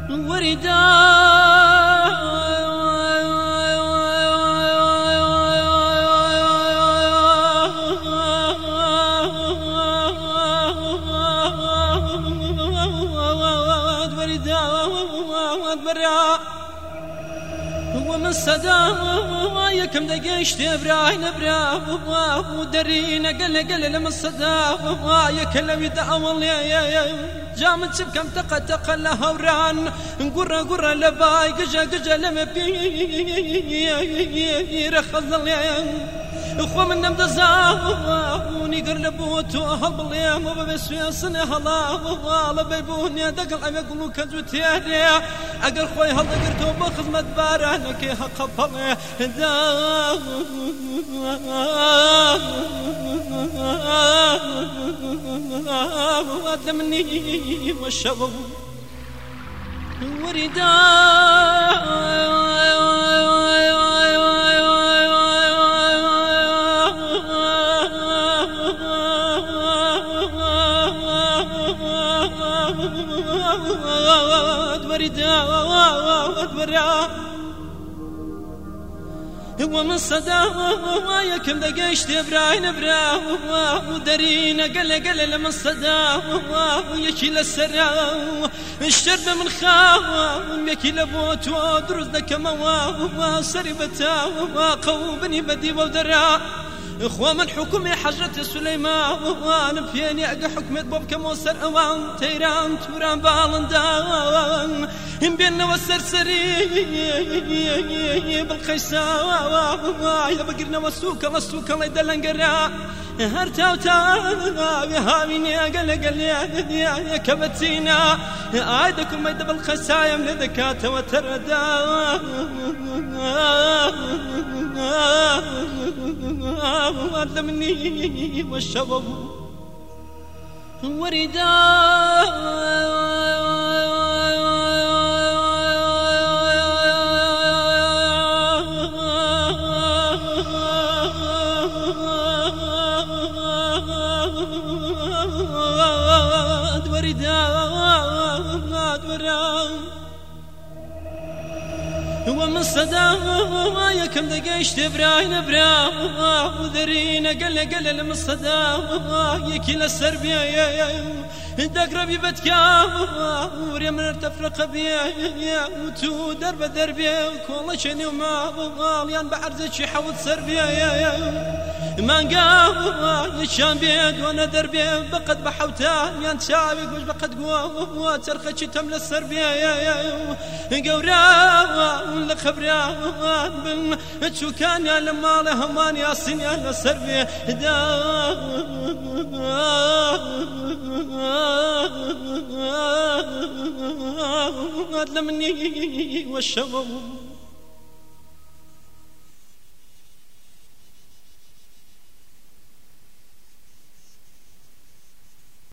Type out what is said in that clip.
وردا ومن صدا يكم دقيشت براين برا ودرينا قل لمن صدا يكلم يدعول جامد كم تقى لها وران قرة لباي قجا لما بي رخص اخوة من نمد زاوني قرلبوت وهل اليوم وبسوي صنع هلا بيبوني دقل عم يقولوا كزوتياني اقل خوي هلا قرتو بخدمة بارانك هقبل أدمني والشباب وردا ومن صدا يكم دقيشت براين برا ودرينا قل لمن صدا يكيل السرا الشرب من خاوة يكيل بوت ودرز كما سربتا قوبني بدي ودرا اخوة من حكم حجرة سليمان فيني اقا حكمت بوب كموسر اوان تيران توران بالندان هم بينا والسرسري بالخيسا اذا بقرنا والسوكا الله يدلن قرا هرتاوتا هاويني قل يا كبتينا عايدكم ميد بالخسايا من ذكاة وتردا أدمني والشباب وردا ومن صدا يكم دقيشت براين برا ودرينا قل لمن صدا يكيل السربيا دقربي بتكا وريا من ارتفرق بيا وتو دربي كل شني وما ليان بعرزك يحوط سربيا ما قام يشان بيد وانا دربي بقد بحوتان يان شابك مش بقد قوة ترخش تمل السربيا قورا لخبرا بن تشو كان يا لما لهمان يا سن يا السربيا أدلمني والشباب